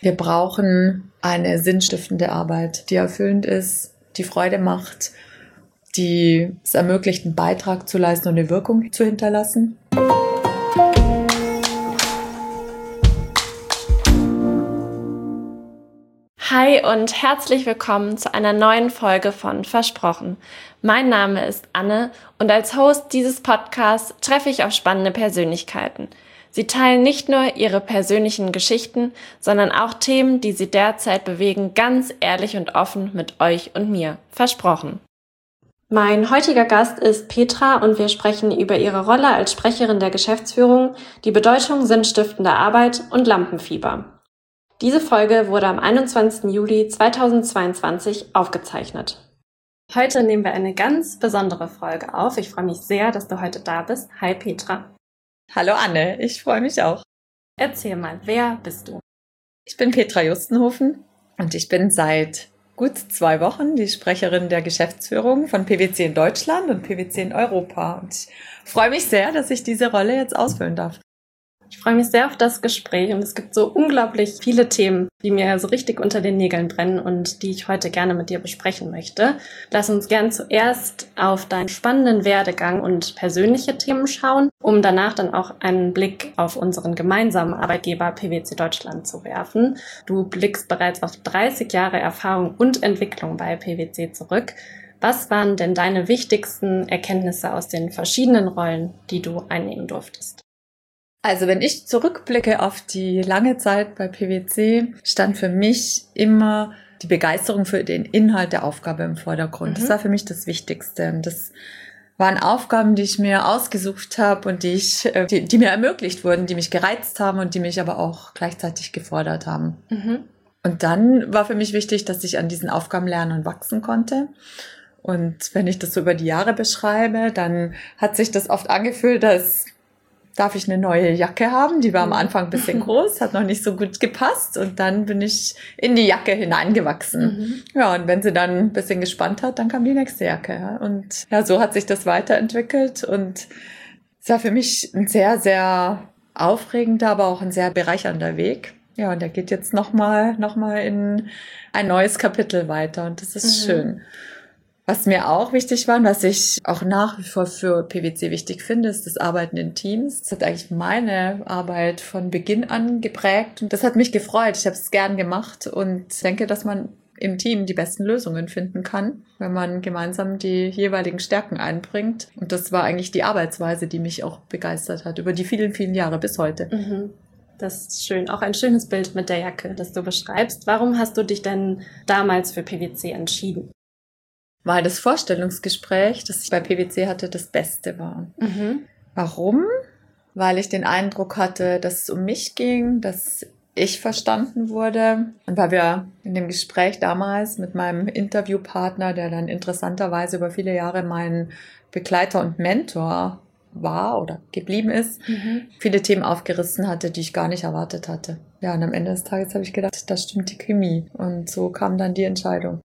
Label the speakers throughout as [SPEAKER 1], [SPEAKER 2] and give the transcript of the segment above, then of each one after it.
[SPEAKER 1] Wir brauchen eine sinnstiftende Arbeit, die erfüllend ist, die Freude macht, die es ermöglicht, einen Beitrag zu leisten und eine Wirkung zu hinterlassen.
[SPEAKER 2] Hi und herzlich willkommen zu einer neuen Folge von Versprochen. Mein Name ist Anne und als Host dieses Podcasts treffe ich auf spannende Persönlichkeiten. Sie teilen nicht nur ihre persönlichen Geschichten, sondern auch Themen, die sie derzeit bewegen, ganz ehrlich und offen mit euch und mir. Versprochen. Mein heutiger Gast ist Petra und wir sprechen über ihre Rolle als Sprecherin der Geschäftsführung, die Bedeutung sinnstiftender Arbeit und Lampenfieber. Diese Folge wurde am 21. Juli 2022 aufgezeichnet. Heute nehmen wir eine ganz besondere Folge auf. Ich freue mich sehr, dass du heute da bist. Hi Petra.
[SPEAKER 1] Hallo Anne, ich freue mich auch.
[SPEAKER 2] Erzähl mal, wer bist du?
[SPEAKER 1] Ich bin Petra Justenhofen und ich bin seit gut 2 Wochen die Sprecherin der Geschäftsführung von PwC in Deutschland und PwC in Europa. Und ich freue mich sehr, dass ich diese Rolle jetzt ausfüllen darf.
[SPEAKER 2] Ich freue mich sehr auf das Gespräch und es gibt so unglaublich viele Themen, die mir so richtig unter den Nägeln brennen und die ich heute gerne mit dir besprechen möchte. Lass uns gern zuerst auf deinen spannenden Werdegang und persönliche Themen schauen, um danach dann auch einen Blick auf unseren gemeinsamen Arbeitgeber PwC Deutschland zu werfen. Du blickst bereits auf 30 Jahre Erfahrung und Entwicklung bei PwC zurück. Was waren denn deine wichtigsten Erkenntnisse aus den verschiedenen Rollen, die du einnehmen durftest?
[SPEAKER 1] Also wenn ich zurückblicke auf die lange Zeit bei PwC, stand für mich immer die Begeisterung für den Inhalt der Aufgabe im Vordergrund. Das war für mich das Wichtigste. Und das waren Aufgaben, die ich mir ausgesucht habe und die mir ermöglicht wurden, die mich gereizt haben und die mich aber auch gleichzeitig gefordert haben. Und dann war für mich wichtig, dass ich an diesen Aufgaben lernen und wachsen konnte. Und wenn ich das so über die Jahre beschreibe, dann hat sich das oft angefühlt, darf ich eine neue Jacke haben? Die war am Anfang ein bisschen groß, hat noch nicht so gut gepasst und dann bin ich in die Jacke hineingewachsen. Ja, und wenn sie dann ein bisschen gespannt hat, dann kam die nächste Jacke. Ja. Und ja, so hat sich das weiterentwickelt und es war für mich ein sehr, sehr aufregender, aber auch ein sehr bereichernder Weg. Ja, und der geht jetzt noch mal in ein neues Kapitel weiter und das ist schön. Was mir auch wichtig war und was ich auch nach wie vor für PwC wichtig finde, ist das Arbeiten in Teams. Das hat eigentlich meine Arbeit von Beginn an geprägt und das hat mich gefreut. Ich habe es gern gemacht und denke, dass man im Team die besten Lösungen finden kann, wenn man gemeinsam die jeweiligen Stärken einbringt. Und das war eigentlich die Arbeitsweise, die mich auch begeistert hat über die vielen, vielen Jahre bis heute.
[SPEAKER 2] Das ist schön. Auch ein schönes Bild mit der Jacke, das du beschreibst. Warum hast du dich denn damals für PwC entschieden?
[SPEAKER 1] Weil das Vorstellungsgespräch, das ich bei PwC hatte, das Beste war. Warum? Weil ich den Eindruck hatte, dass es um mich ging, dass ich verstanden wurde. Und weil wir in dem Gespräch damals mit meinem Interviewpartner, der dann interessanterweise über viele Jahre mein Begleiter und Mentor war oder geblieben ist, viele Themen aufgerissen hatte, die ich gar nicht erwartet hatte. Ja, und am Ende des Tages habe ich gedacht, da stimmt die Chemie. Und so kam dann die Entscheidung.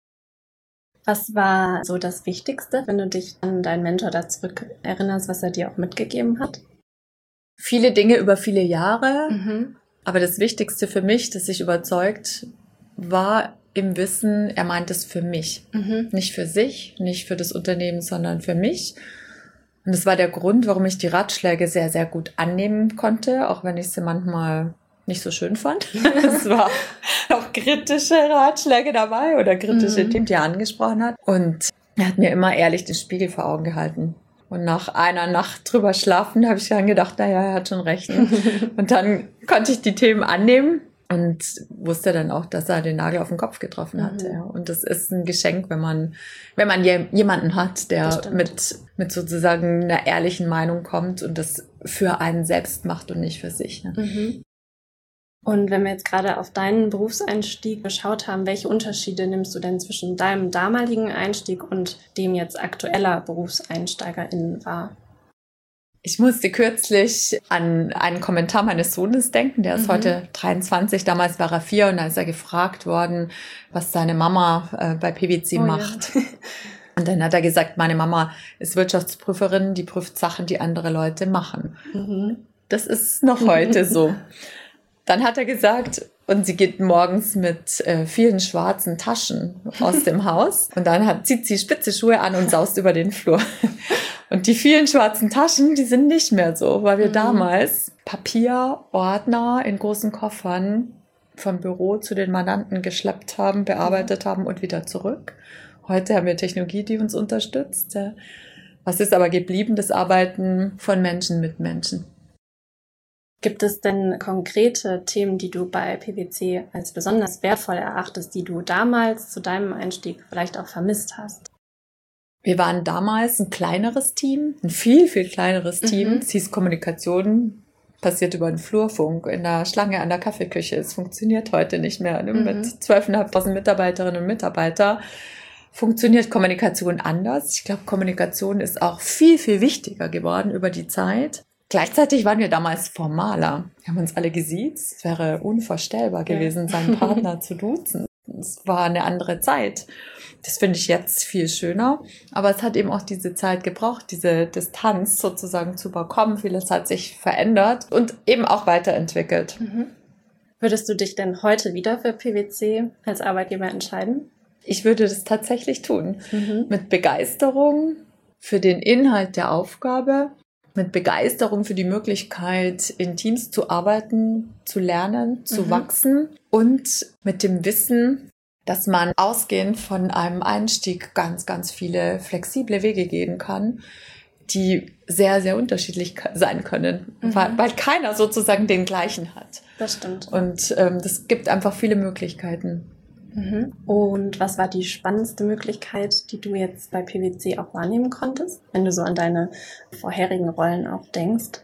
[SPEAKER 2] Was war so das Wichtigste, wenn du dich an deinen Mentor da zurück erinnerst, was er dir auch mitgegeben hat?
[SPEAKER 1] Viele Dinge über viele Jahre, aber das Wichtigste für mich, dass ich überzeugt war im Wissen, er meint es für mich. Nicht für sich, nicht für das Unternehmen, sondern für mich. Und das war der Grund, warum ich die Ratschläge sehr, sehr gut annehmen konnte, auch wenn ich sie manchmal nicht so schön fand. Es war auch kritische Ratschläge dabei oder kritische Themen, die er angesprochen hat. Und er hat mir immer ehrlich den Spiegel vor Augen gehalten. Und nach einer Nacht drüber schlafen, habe ich dann gedacht, naja, er hat schon recht. Und dann konnte ich die Themen annehmen und wusste dann auch, dass er den Nagel auf den Kopf getroffen hat. Ja. Und das ist ein Geschenk, wenn man jemanden hat, der mit sozusagen einer ehrlichen Meinung kommt und das für einen selbst macht und nicht für sich. Ne?
[SPEAKER 2] Und wenn wir jetzt gerade auf deinen Berufseinstieg geschaut haben, welche Unterschiede nimmst du denn zwischen deinem damaligen Einstieg und dem jetzt aktueller BerufseinsteigerInnen wahr?
[SPEAKER 1] Ich musste kürzlich an einen Kommentar meines Sohnes denken, der ist heute 23, damals war er 4 und da ist er gefragt worden, was seine Mama bei PwC macht. Ja. Und dann hat er gesagt, meine Mama ist Wirtschaftsprüferin, die prüft Sachen, die andere Leute machen. Das ist noch heute so. Dann hat er gesagt, Und sie geht morgens mit vielen schwarzen Taschen aus dem Haus. Und dann zieht sie spitze Schuhe an und saust über den Flur. Und die vielen schwarzen Taschen, die sind nicht mehr so, weil wir damals Papierordner in großen Koffern vom Büro zu den Mandanten geschleppt haben, bearbeitet haben und wieder zurück. Heute haben wir Technologie, die uns unterstützt. Was ist aber geblieben? Das Arbeiten von Menschen mit Menschen.
[SPEAKER 2] Gibt es denn konkrete Themen, die du bei PwC als besonders wertvoll erachtest, die du damals zu deinem Einstieg vielleicht auch vermisst hast?
[SPEAKER 1] Wir waren damals ein kleineres Team, ein viel, viel kleineres Team. Es hieß Kommunikation, passiert über den Flurfunk, in der Schlange an der Kaffeeküche. Es funktioniert heute nicht mehr. Mit 12.500 Mitarbeiterinnen und Mitarbeitern funktioniert Kommunikation anders. Ich glaube, Kommunikation ist auch viel, viel wichtiger geworden über die Zeit. Gleichzeitig waren wir damals formaler. Wir haben uns alle gesiezt. Es wäre unvorstellbar gewesen, seinen Partner zu duzen. Es war eine andere Zeit. Das finde ich jetzt viel schöner. Aber es hat eben auch diese Zeit gebraucht, diese Distanz sozusagen zu überkommen. Vieles hat sich verändert und eben auch weiterentwickelt.
[SPEAKER 2] Würdest du dich denn heute wieder für PwC als Arbeitgeber entscheiden?
[SPEAKER 1] Ich würde das tatsächlich tun. Mit Begeisterung für den Inhalt der Aufgabe, mit Begeisterung für die Möglichkeit, in Teams zu arbeiten, zu lernen, zu wachsen und mit dem Wissen, dass man ausgehend von einem Einstieg ganz, ganz viele flexible Wege gehen kann, die sehr, sehr unterschiedlich sein können, weil keiner sozusagen den gleichen hat.
[SPEAKER 2] Das stimmt.
[SPEAKER 1] Und das gibt einfach viele Möglichkeiten.
[SPEAKER 2] Und was war die spannendste Möglichkeit, die du jetzt bei PwC auch wahrnehmen konntest, wenn du so an deine vorherigen Rollen auch denkst?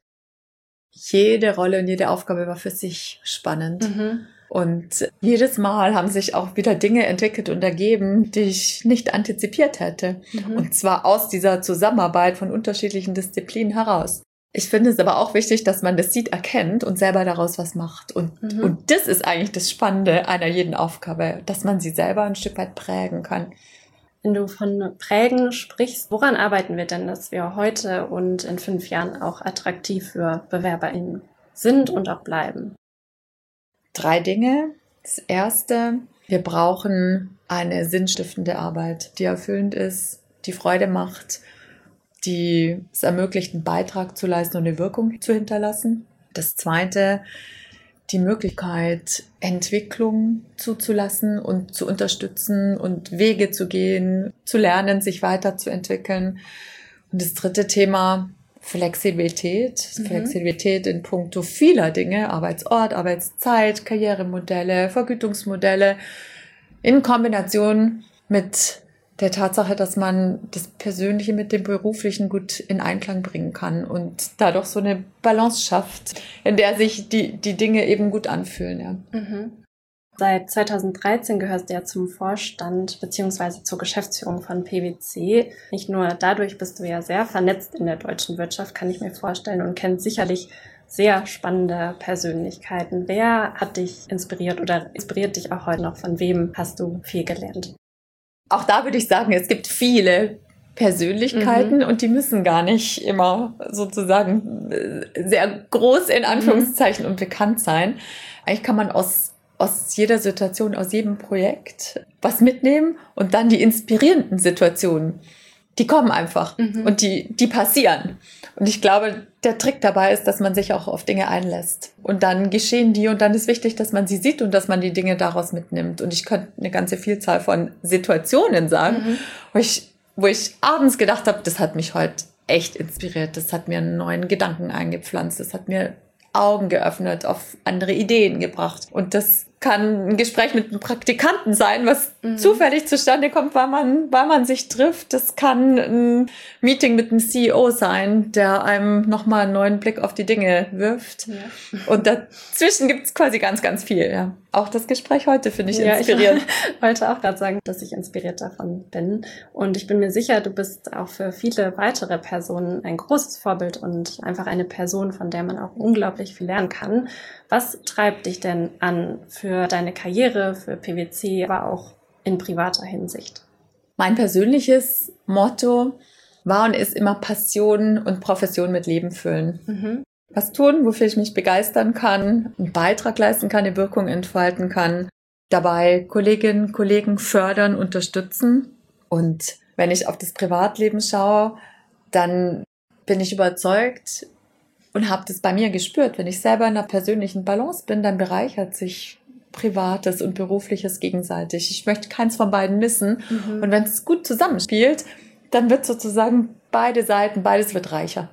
[SPEAKER 1] Jede Rolle und jede Aufgabe war für sich spannend. Und jedes Mal haben sich auch wieder Dinge entwickelt und ergeben, die ich nicht antizipiert hätte. Und zwar aus dieser Zusammenarbeit von unterschiedlichen Disziplinen heraus. Ich finde es aber auch wichtig, dass man das sieht, erkennt und selber daraus was macht. Und das ist eigentlich das Spannende einer jeden Aufgabe, dass man sie selber ein Stück weit prägen kann.
[SPEAKER 2] Wenn du von Prägen sprichst, woran arbeiten wir denn, dass wir heute und in 5 Jahren auch attraktiv für BewerberInnen sind und auch bleiben?
[SPEAKER 1] 3 Dinge. Das erste, wir brauchen eine sinnstiftende Arbeit, die erfüllend ist, die Freude macht, die es ermöglicht, einen Beitrag zu leisten und eine Wirkung zu hinterlassen. Das zweite, die Möglichkeit, Entwicklung zuzulassen und zu unterstützen und Wege zu gehen, zu lernen, sich weiterzuentwickeln. Und das dritte Thema, Flexibilität. Flexibilität in puncto vieler Dinge, Arbeitsort, Arbeitszeit, Karrieremodelle, Vergütungsmodelle, in Kombination mit der Tatsache, dass man das Persönliche mit dem Beruflichen gut in Einklang bringen kann und dadurch so eine Balance schafft, in der sich die Dinge eben gut anfühlen. Ja.
[SPEAKER 2] Seit 2013 gehörst du ja zum Vorstand bzw. zur Geschäftsführung von PwC. Nicht nur dadurch bist du ja sehr vernetzt in der deutschen Wirtschaft, kann ich mir vorstellen, und kennst sicherlich sehr spannende Persönlichkeiten. Wer hat dich inspiriert oder inspiriert dich auch heute noch? Von wem hast du viel gelernt?
[SPEAKER 1] Auch da würde ich sagen, es gibt viele Persönlichkeiten und die müssen gar nicht immer sozusagen sehr groß in Anführungszeichen und bekannt sein. Eigentlich kann man aus jeder Situation, aus jedem Projekt was mitnehmen und dann die inspirierenden Situationen, die kommen einfach und die passieren. Und ich glaube, der Trick dabei ist, dass man sich auch auf Dinge einlässt. Und dann geschehen die und dann ist wichtig, dass man sie sieht und dass man die Dinge daraus mitnimmt. Und ich könnte eine ganze Vielzahl von Situationen sagen, wo ich abends gedacht habe, das hat mich heute echt inspiriert. Das hat mir einen neuen Gedanken eingepflanzt. Das hat mir Augen geöffnet, auf andere Ideen gebracht. Und das kann ein Gespräch mit einem Praktikanten sein, was zufällig zustande kommt, weil man sich trifft. Das kann ein Meeting mit einem CEO sein, der einem nochmal einen neuen Blick auf die Dinge wirft. Ja. Und dazwischen gibt es quasi ganz, ganz viel. Ja. Auch das Gespräch heute finde ich inspirierend.
[SPEAKER 2] Ich wollte auch gerade sagen, dass ich inspiriert davon bin. Und ich bin mir sicher, du bist auch für viele weitere Personen ein großes Vorbild und einfach eine Person, von der man auch unglaublich viel lernen kann. Was treibt dich denn an für deine Karriere, für PwC, aber auch in privater Hinsicht?
[SPEAKER 1] Mein persönliches Motto war und ist immer Passion und Profession mit Leben füllen. was tun, wofür ich mich begeistern kann, einen Beitrag leisten kann, eine Wirkung entfalten kann, dabei Kolleginnen, Kollegen fördern, unterstützen. Und wenn ich auf das Privatleben schaue, dann bin ich überzeugt und habe das bei mir gespürt. Wenn ich selber in einer persönlichen Balance bin, dann bereichert sich Privates und Berufliches gegenseitig. Ich möchte keins von beiden missen. Und wenn es gut zusammenspielt, dann wird sozusagen beide Seiten, beides wird reicher.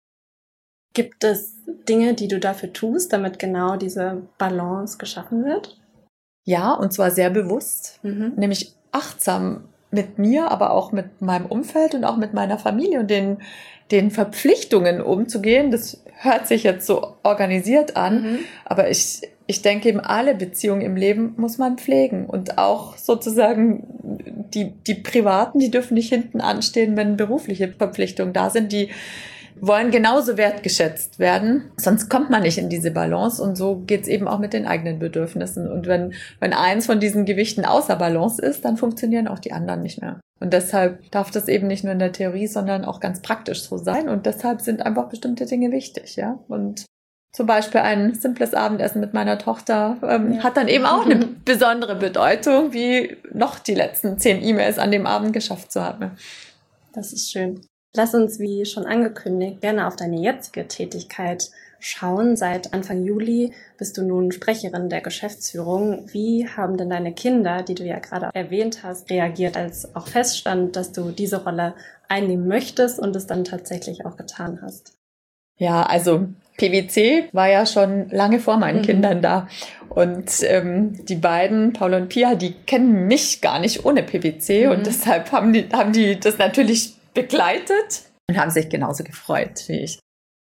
[SPEAKER 2] Gibt es Dinge, die du dafür tust, damit genau diese Balance geschaffen wird?
[SPEAKER 1] Ja, und zwar sehr bewusst, nämlich achtsam mit mir, aber auch mit meinem Umfeld und auch mit meiner Familie und den Verpflichtungen umzugehen. Das hört sich jetzt so organisiert an, aber ich denke eben, alle Beziehungen im Leben muss man pflegen und auch sozusagen die privaten, die dürfen nicht hinten anstehen, wenn berufliche Verpflichtungen da sind, die wollen genauso wertgeschätzt werden, sonst kommt man nicht in diese Balance und so geht's eben auch mit den eigenen Bedürfnissen. Und wenn eins von diesen Gewichten außer Balance ist, dann funktionieren auch die anderen nicht mehr. Und deshalb darf das eben nicht nur in der Theorie, sondern auch ganz praktisch so sein und deshalb sind einfach bestimmte Dinge wichtig, ja. Und zum Beispiel ein simples Abendessen mit meiner Tochter hat dann eben auch eine besondere Bedeutung, wie noch die letzten 10 E-Mails an dem Abend geschafft zu haben.
[SPEAKER 2] Das ist schön. Lass uns, wie schon angekündigt, gerne auf deine jetzige Tätigkeit schauen. Seit Anfang Juli bist du nun Sprecherin der Geschäftsführung. Wie haben denn deine Kinder, die du ja gerade erwähnt hast, reagiert, als auch feststand, dass du diese Rolle einnehmen möchtest und es dann tatsächlich auch getan hast?
[SPEAKER 1] Ja, also PwC war ja schon lange vor meinen Kindern da. Und die beiden, Paul und Pia, die kennen mich gar nicht ohne PwC. Und deshalb haben die das natürlich begleitet und haben sich genauso gefreut wie ich.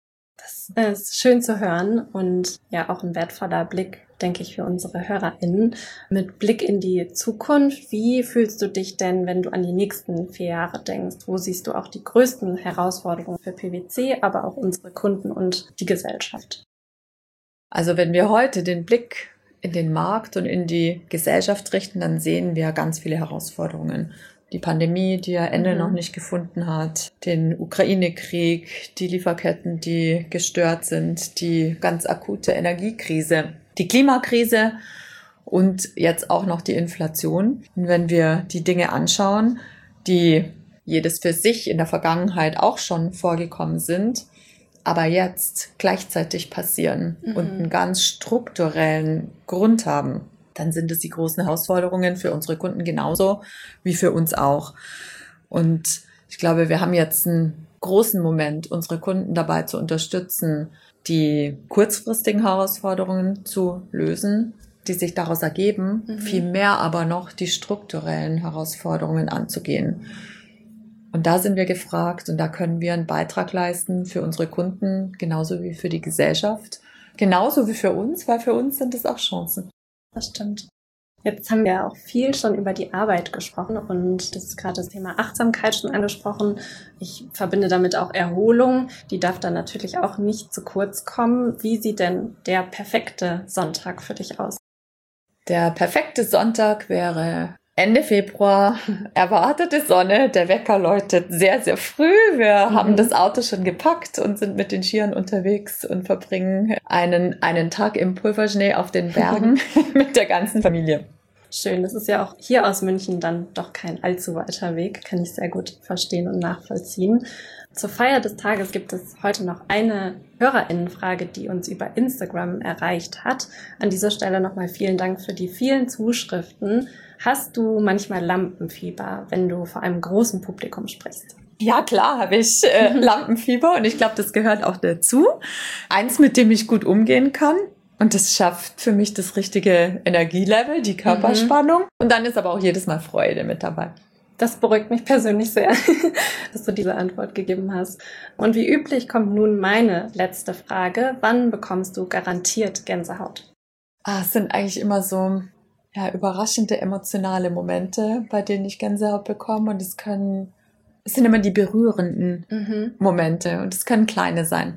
[SPEAKER 2] Das ist schön zu hören und ja auch ein wertvoller Blick, denke ich, für unsere HörerInnen. Mit Blick in die Zukunft, wie fühlst du dich denn, wenn du an die nächsten 4 Jahre denkst? Wo siehst du auch die größten Herausforderungen für PwC, aber auch unsere Kunden und die Gesellschaft?
[SPEAKER 1] Also wenn wir heute den Blick in den Markt und in die Gesellschaft richten, dann sehen wir ganz viele Herausforderungen. Die Pandemie, die ja Ende noch nicht gefunden hat, den Ukraine-Krieg, die Lieferketten, die gestört sind, die ganz akute Energiekrise, die Klimakrise und jetzt auch noch die Inflation. Und wenn wir die Dinge anschauen, die jedes für sich in der Vergangenheit auch schon vorgekommen sind, aber jetzt gleichzeitig passieren und einen ganz strukturellen Grund haben, dann sind es die großen Herausforderungen für unsere Kunden genauso wie für uns auch. Und ich glaube, wir haben jetzt einen großen Moment, unsere Kunden dabei zu unterstützen, die kurzfristigen Herausforderungen zu lösen, die sich daraus ergeben, viel mehr aber noch die strukturellen Herausforderungen anzugehen. Und da sind wir gefragt und da können wir einen Beitrag leisten für unsere Kunden, genauso wie für die Gesellschaft, genauso wie für uns, weil für uns sind es auch Chancen.
[SPEAKER 2] Das stimmt. Jetzt haben wir auch viel schon über die Arbeit gesprochen und das ist gerade das Thema Achtsamkeit schon angesprochen. Ich verbinde damit auch Erholung. Die darf dann natürlich auch nicht zu kurz kommen. Wie sieht denn der perfekte Sonntag für dich aus?
[SPEAKER 1] Der perfekte Sonntag wäre Ende Februar, erwartete Sonne, der Wecker läutet sehr, sehr früh. Wir haben das Auto schon gepackt und sind mit den Skiern unterwegs und verbringen einen Tag im Pulverschnee auf den Bergen mit der ganzen Familie.
[SPEAKER 2] Schön, das ist ja auch hier aus München dann doch kein allzu weiter Weg, kann ich sehr gut verstehen und nachvollziehen. Zur Feier des Tages gibt es heute noch eine HörerInnenfrage, die uns über Instagram erreicht hat. An dieser Stelle nochmal vielen Dank für die vielen Zuschriften. Hast du manchmal Lampenfieber, wenn du vor einem großen Publikum sprichst?
[SPEAKER 1] Ja, klar habe ich Lampenfieber und ich glaube, das gehört auch dazu. Eins, mit dem ich gut umgehen kann. Und das schafft für mich das richtige Energielevel, die Körperspannung. Und dann ist aber auch jedes Mal Freude mit dabei.
[SPEAKER 2] Das beruhigt mich persönlich sehr, dass du diese Antwort gegeben hast. Und wie üblich kommt nun meine letzte Frage. Wann bekommst du garantiert Gänsehaut?
[SPEAKER 1] Es sind eigentlich immer so überraschende emotionale Momente, bei denen ich Gänsehaut bekomme. Und es sind immer die berührenden Momente. Und es können kleine sein.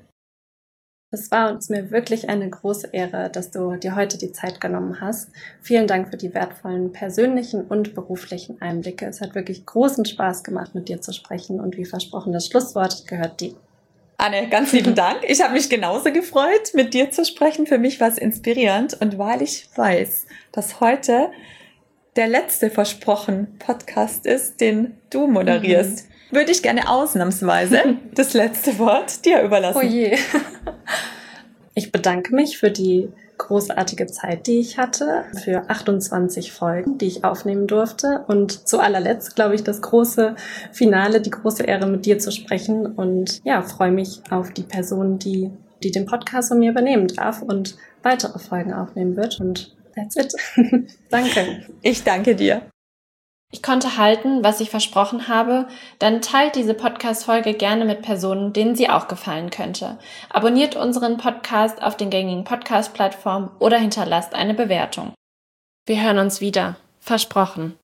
[SPEAKER 2] Es war uns mir wirklich eine große Ehre, dass du dir heute die Zeit genommen hast. Vielen Dank für die wertvollen persönlichen und beruflichen Einblicke. Es hat wirklich großen Spaß gemacht, mit dir zu sprechen und wie versprochen, das Schlusswort gehört dir.
[SPEAKER 1] Anne, ganz lieben Dank. Ich habe mich genauso gefreut, mit dir zu sprechen. Für mich war es inspirierend. Und weil ich weiß, dass heute der letzte versprochen Podcast ist, den du moderierst, würde ich gerne ausnahmsweise das letzte Wort dir überlassen.
[SPEAKER 3] Oh je. Ich bedanke mich für die großartige Zeit, die ich hatte, für 28 Folgen, die ich aufnehmen durfte. Und zu allerletzt, glaube ich, das große Finale, die große Ehre, mit dir zu sprechen. Und ja, freue mich auf die Person, die den Podcast von mir übernehmen darf und weitere Folgen aufnehmen wird. Und that's it. Danke.
[SPEAKER 1] Ich danke dir.
[SPEAKER 2] Ich konnte halten, was ich versprochen habe, dann teilt diese Podcast-Folge gerne mit Personen, denen sie auch gefallen könnte. Abonniert unseren Podcast auf den gängigen Podcast-Plattformen oder hinterlasst eine Bewertung. Wir hören uns wieder. Versprochen.